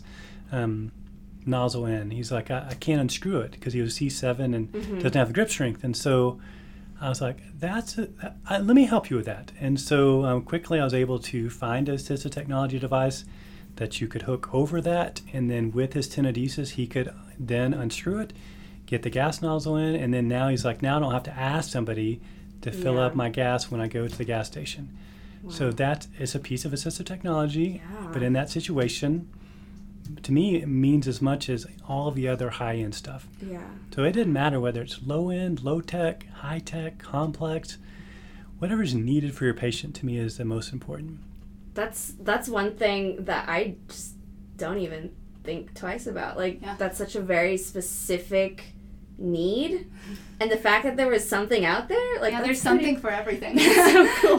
nozzle in. He's like, I can't unscrew it because he was C7 and doesn't have the grip strength. And so I was like, let me help you with that. And so quickly I was able to find an assistive technology device that you could hook over that, and then with his tenodesis, he could then unscrew it, get the gas nozzle in, and then now he's like, now I don't have to ask somebody to fill up my gas when I go to the gas station. Wow. So that is a piece of assistive technology, but in that situation, to me, it means as much as all of the other high-end stuff. Yeah. So it didn't matter whether it's low-end, low-tech, high-tech, complex, whatever's needed for your patient, to me, is the most important. That's one thing that I just don't even think twice about. Like, that's such a very specific need, and the fact that there was something out there, like, there's something for everything. So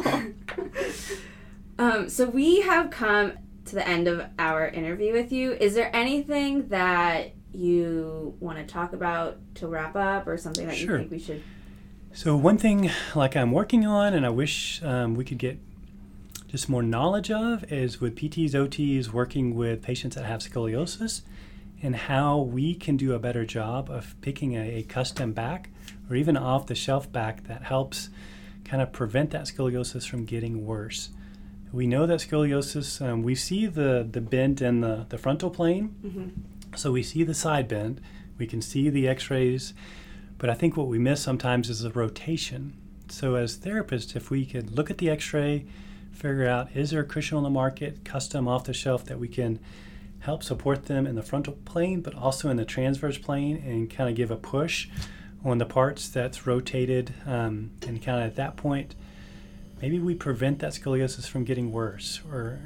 cool. So we have come to the end of our interview with you. Is there anything that you want to talk about to wrap up, or something that you think we should? So one thing like I'm working on, and I wish we could get just more knowledge of, is with PTs, OTs, working with patients that have scoliosis, and how we can do a better job of picking a custom back or even off-the-shelf back that helps kind of prevent that scoliosis from getting worse. We know that scoliosis, we see the bend in the frontal plane, so we see the side bend, we can see the x-rays, but I think what we miss sometimes is the rotation. So as therapists, if we could look at the x-ray, figure out, is there a cushion on the market, custom off the shelf, that we can help support them in the frontal plane, but also in the transverse plane, and kind of give a push on the parts that's rotated, and kind of at that point, maybe we prevent that scoliosis from getting worse,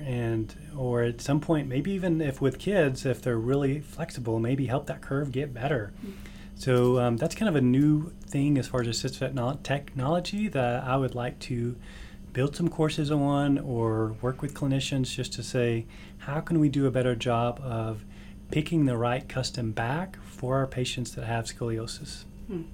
or at some point, maybe even if with kids, if they're really flexible, maybe help that curve get better. So that's kind of a new thing as far as assistive technology that I would like to build some courses on, or work with clinicians just to say, how can we do a better job of picking the right custom back for our patients that have scoliosis?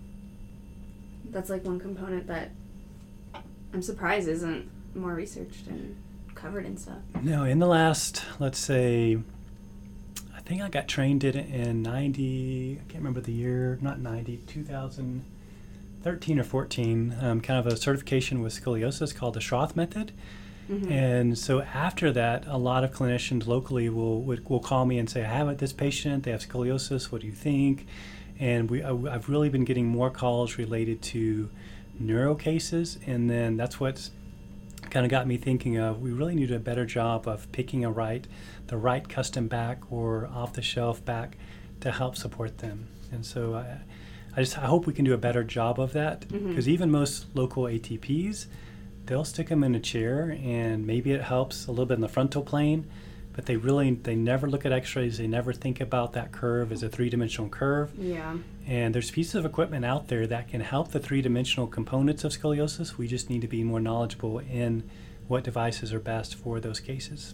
That's like one component that I'm surprised isn't more researched and covered and stuff. No, in the last, let's say, I think I got trained in it in 90, I can't remember the year, not 90, 2013 or 14, kind of a certification with scoliosis called the Schroth method. And so after that, a lot of clinicians locally will call me and say, I have this patient, they have scoliosis, what do you think? And I've really been getting more calls related to neuro cases, and then that's what's kind of got me thinking of, we really need a better job of picking the right custom back or off-the-shelf back to help support them. And so I hope we can do a better job of that, because even most local ATPs, they'll stick them in a chair, and maybe it helps a little bit in the frontal plane, but they never look at x-rays, they never think about that curve as a three-dimensional curve. Yeah. And there's pieces of equipment out there that can help the three-dimensional components of scoliosis. We just need to be more knowledgeable in what devices are best for those cases.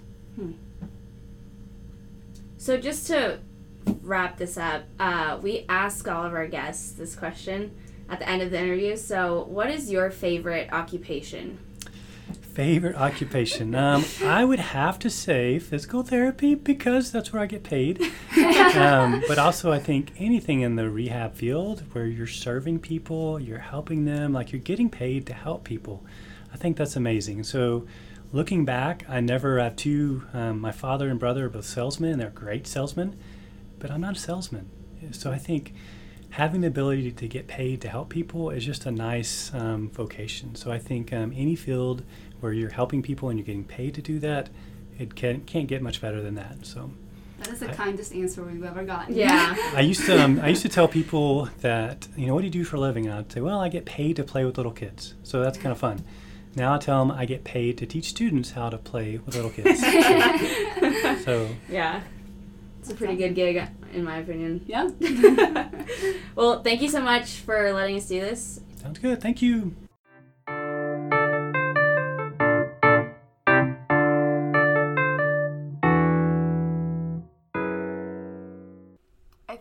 So just to wrap this up, we ask all of our guests this question at the end of the interview. So what is your favorite occupation? Favorite occupation? I would have to say physical therapy, because that's where I get paid. But also I think anything in the rehab field where you're serving people, you're helping them, like you're getting paid to help people. I think that's amazing. So looking back, I never have my father and brother are both salesmen, and they're great salesmen, but I'm not a salesman. So I think having the ability to get paid to help people is just a nice vocation. So I think any field where you're helping people and you're getting paid to do that, it can't get much better than that. So that is the kindest answer we've ever gotten. Yeah. I used to tell people that, what do you do for a living? And I'd say, well, I get paid to play with little kids. So that's kind of fun. Now I tell them I get paid to teach students how to play with little kids. So yeah. It's a pretty good gig, in my opinion. Yeah. Well, thank you so much for letting us do this. Sounds good. Thank you.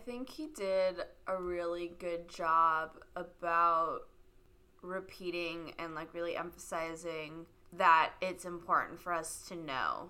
think he did a really good job about repeating and like really emphasizing that it's important for us to know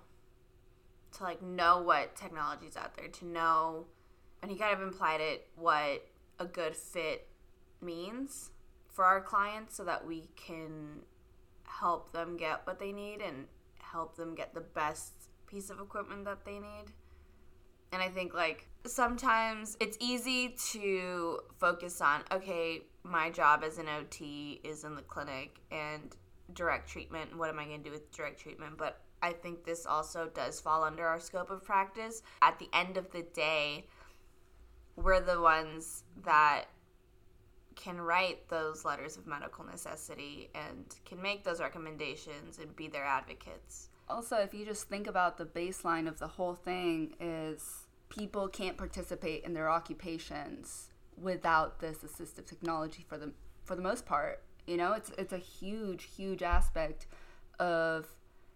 what technology's out there, to know, and he kind of implied it, what a good fit means for our clients so that we can help them get what they need and help them get the best piece of equipment that they need. And I think like sometimes it's easy to focus on, okay, my job as an OT is in the clinic and direct treatment, and what am I going to do with direct treatment? But I think this also does fall under our scope of practice. At the end of the day, we're the ones that can write those letters of medical necessity and can make those recommendations and be their advocates. Also, if you just think about the baseline of the whole thing is people can't participate in their occupations without this assistive technology for the most part. You know, it's a huge aspect of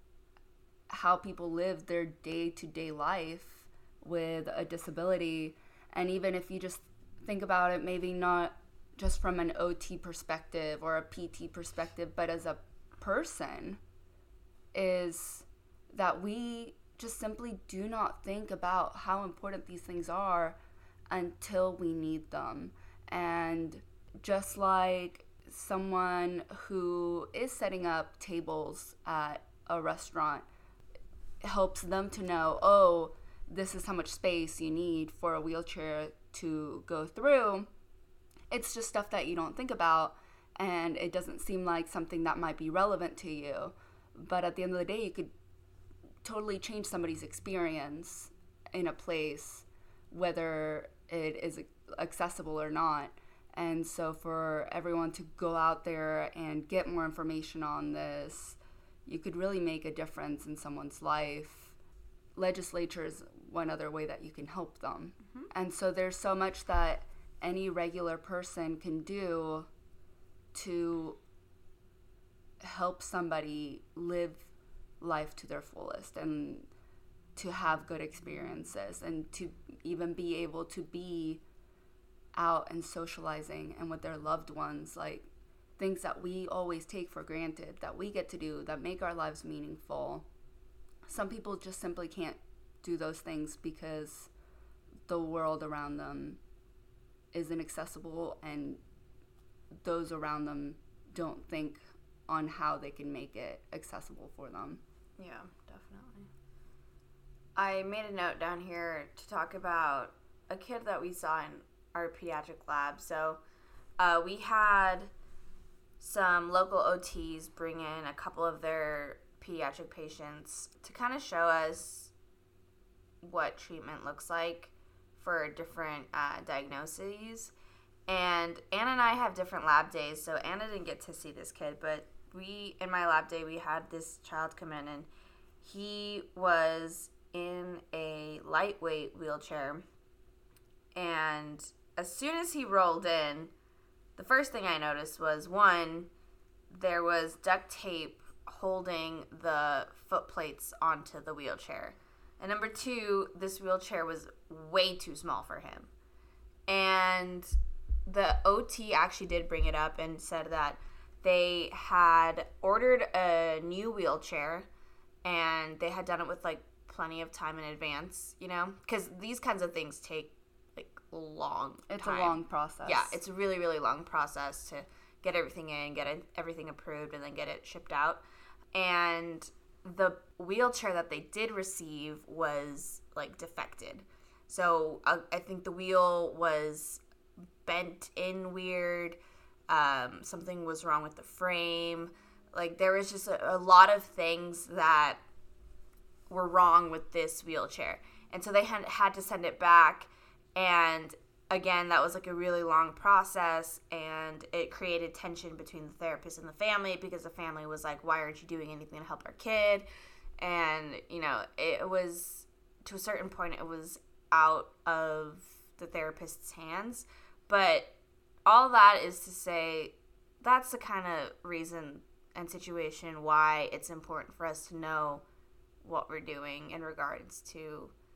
how people live their day-to-day life with a disability. And even if you just think about it, maybe not just from an OT perspective or a PT perspective, but as a person, is that we just simply do not think about how important these things are until we need them. And just like someone who is setting up tables at a restaurant helps them to know, oh, this is how much space you need for a wheelchair to go through. It's just stuff that you don't think about, and it doesn't seem like something that might be relevant to you. But at the end of the day, you could totally change somebody's experience in a place, whether it is accessible or not. And so for everyone to go out there and get more information on this, you could really make a difference in someone's life. Legislature is one other way that you can help them. Mm-hmm. And so there's so much that any regular person can do to help somebody live life to their fullest and to have good experiences and to even be able to be out and socializing and with their loved ones, like things that we always take for granted that we get to do that make our lives meaningful. Some people just simply can't do those things because the world around them isn't accessible and those around them don't think on how they can make it accessible for them. Yeah, definitely. I made a note down here to talk about a kid that we saw in our pediatric lab. So we had some local OTs bring in a couple of their pediatric patients to kind of show us what treatment looks like for different diagnoses. And Anna and I have different lab days, so Anna didn't get to see this kid, but in my lab day, we had this child come in, and he was in a lightweight wheelchair. And as soon as he rolled in, the first thing I noticed was, one, there was duct tape holding the foot plates onto the wheelchair. And number two, this wheelchair was way too small for him. And the OT actually did bring it up and said that they had ordered a new wheelchair and they had done it with like plenty of time in advance, you know, because these kinds of things take like long It's time. a long process. Yeah, it's a really, really long process to get everything in, get everything approved, and then get it shipped out. And the wheelchair that they did receive was like defected. So I think the wheel was bent in weird. Something was wrong with the frame. Like there was just a lot of things that were wrong with this wheelchair. And so they had to send it back. And again, that was like a really long process, and it created tension between the therapist and the family because the family was like, why aren't you doing anything to help our kid? And, you know, it was, to a certain point, it was out of the therapist's hands. But all that is to say, that's the kind of reason and situation why it's important for us to know what we're doing in regards to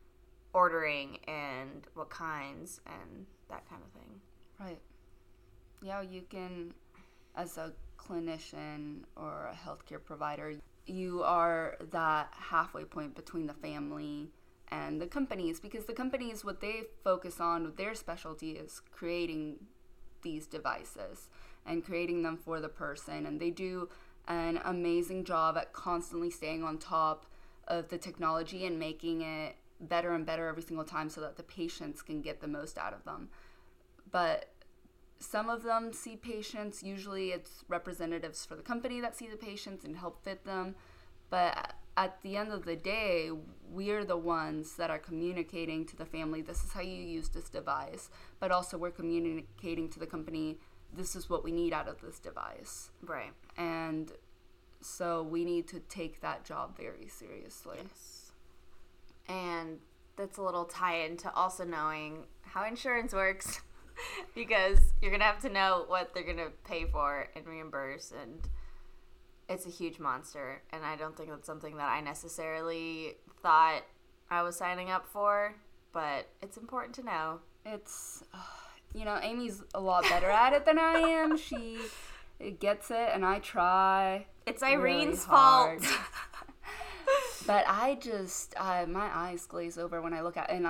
ordering and what kinds and that kind of thing. Right. Yeah, you can, as a clinician or a healthcare provider, you are that halfway point between the family and the companies, because the companies, what they focus on, their specialty is creating these devices and creating them for the person, and they do an amazing job at constantly staying on top of the technology and making it better and better every single time so that the patients can get the most out of them. But some of them see patients, usually it's representatives for the company that see the patients and help fit them, but at the end of the day, we're the ones that are communicating to the family, this is how you use this device, but also we're communicating to the company, this is what we need out of this device. Right. And so we need to take that job very seriously. Yes. And that's a little tie-in to also knowing how insurance works because you're going to have to know what they're going to pay for and reimburse, and it's a huge monster, and I don't think that's something that I necessarily thought I was signing up for, but it's important to know. It's, Amy's a lot better at it than I am. She gets it, and I try. It's Irene's really hard. fault. But my eyes glaze over when I look at it, and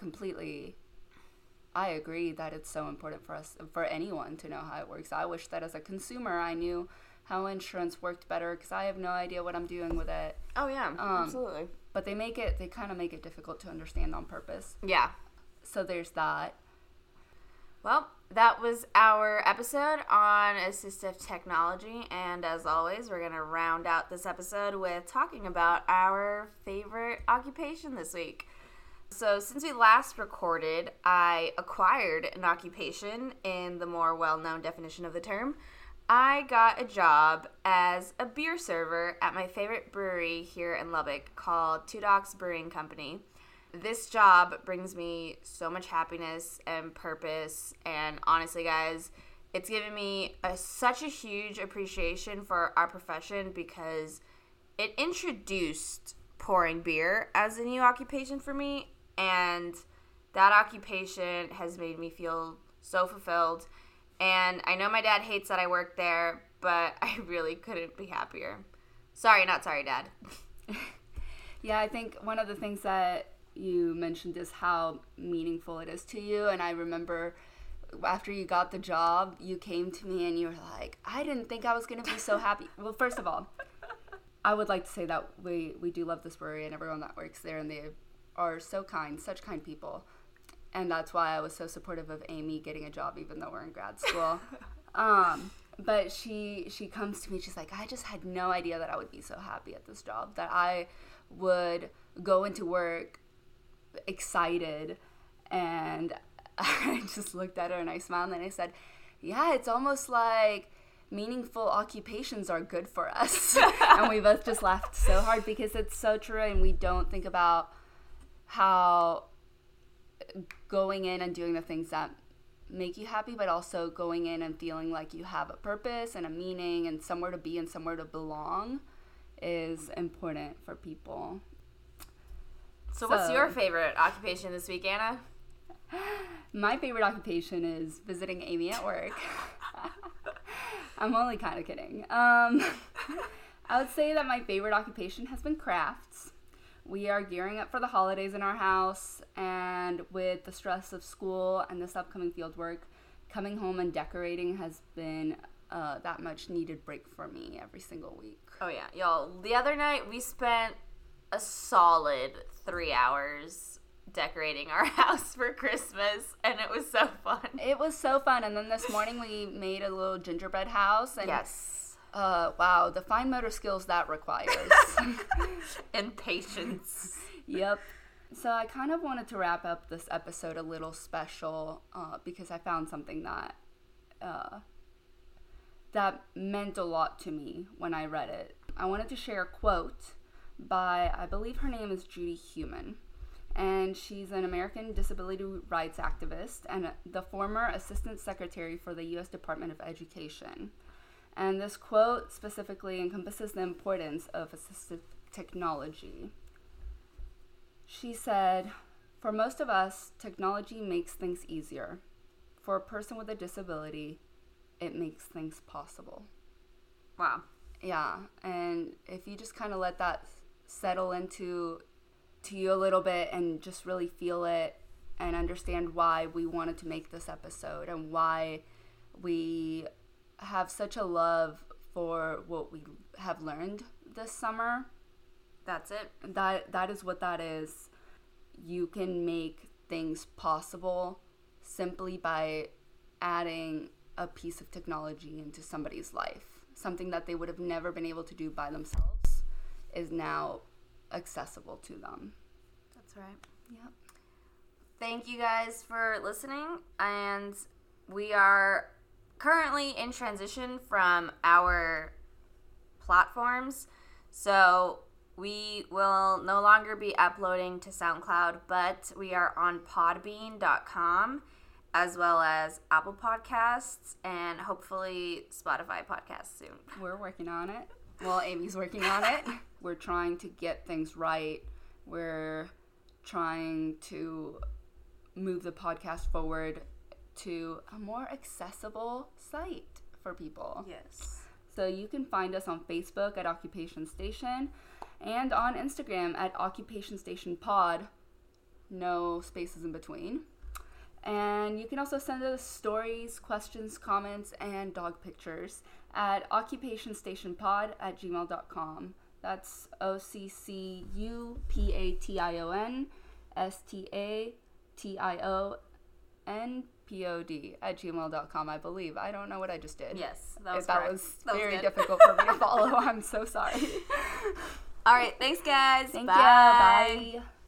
I agree that it's so important for anyone to know how it works. I wish that as a consumer I knew how insurance worked better, because I have no idea what I'm doing with it. Oh yeah, absolutely. But they kind of make it difficult to understand on purpose. Yeah. So there's that. Well, that was our episode on assistive technology, and as always, we're going to round out this episode with talking about our favorite occupation this week. So since we last recorded, I acquired an occupation in the more well-known definition of the term. I got a job as a beer server at my favorite brewery here in Lubbock called Two Docks Brewing Company. This job brings me so much happiness and purpose, and honestly, guys, it's given me such a huge appreciation for our profession because it introduced pouring beer as a new occupation for me, and that occupation has made me feel so fulfilled. And I know my dad hates that I work there, but I really couldn't be happier. Not sorry, Dad. Yeah, I think one of the things that you mentioned is how meaningful it is to you. And I remember after you got the job, you came to me and you were like, I didn't think I was going to be so happy. Well, first of all, I would like to say that we do love this brewery and everyone that works there, and they are so kind, such kind people. And that's why I was so supportive of Amy getting a job, even though we're in grad school. But she comes to me, she's like, I just had no idea that I would be so happy at this job, that I would go into work excited. And I just looked at her and I smiled and I said, yeah, it's almost like meaningful occupations are good for us. And we both just laughed so hard because it's so true, and we don't think about how going in and doing the things that make you happy, but also going in and feeling like you have a purpose and a meaning and somewhere to be and somewhere to belong is important for people. So what's your favorite occupation this week, Anna? My favorite occupation is visiting Amy at work. I'm only kind of kidding. I would say that my favorite occupation has been crafts. We are gearing up for the holidays in our house, and with the stress of school and this upcoming field work, coming home and decorating has been that much needed break for me every single week. Oh yeah, y'all. The other night we spent a solid 3 hours decorating our house for Christmas, and it was so fun. It was so fun, and then this morning we made a little gingerbread house, and yes. Wow, the fine motor skills that requires. And patience. Yep. So I kind of wanted to wrap up this episode a little special because I found something that that meant a lot to me when I read it. I wanted to share a quote by, I believe her name is Judy Heumann, and she's an American disability rights activist and the former Assistant Secretary for the U.S. Department of Education. And this quote specifically encompasses the importance of assistive technology. She said, For most of us, technology makes things easier. For a person with a disability, it makes things possible. Wow. Yeah, and if you just kind of let that settle into you a little bit and just really feel it and understand why we wanted to make this episode and why we have such a love for what we have learned this summer. That's it. That is what that is. You can make things possible simply by adding a piece of technology into somebody's life. Something that they would have never been able to do by themselves is now accessible to them. That's right. Yep. Thank you guys for listening, and we are currently in transition from our platforms, so we will no longer be uploading to SoundCloud, but we are on podbean.com as well as Apple Podcasts and hopefully Spotify podcasts soon. We're working on it. Well, Amy's working on it. We're trying to get things right. We're trying to move the podcast forward to a more accessible site for people. Yes. So you can find us on Facebook at Occupation Station and on Instagram at Occupation Station Pod. No spaces in between. And you can also send us stories, questions, comments, and dog pictures at occupationstationpod@gmail.com. That's OCCUPATIONSTATIONPOD@gmail.com, I believe. I don't know what I just did. Yes, that was That correct. was That was very good. difficult for me to follow. I'm so sorry. All right, thanks, guys. Thank Bye. you. Bye.